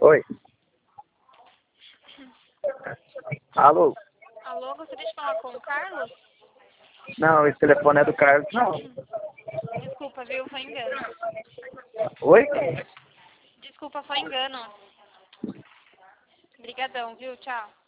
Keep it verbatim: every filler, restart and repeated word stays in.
Oi. Alô? Alô, gostaria de falar com o Carlos? Não, esse telefone é do Carlos, não. Desculpa, viu? Foi engano. Oi? Desculpa, foi engano. Obrigadão, viu? Tchau.